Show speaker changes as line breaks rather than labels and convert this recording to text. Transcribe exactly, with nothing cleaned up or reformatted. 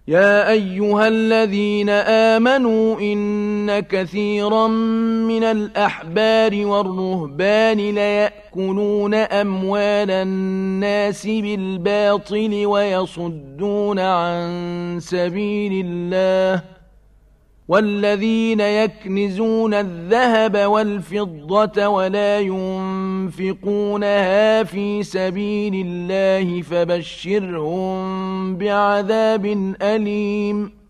يا أيها الذين آمنوا إن كثيرا من الأحبار والرهبان ليأكلون أموال الناس بالباطل ويصدون عن سبيل الله والذين يكنزون الذهب والفضة ولا ينفقونها في سبيل الله فبشرهم بعذاب أليم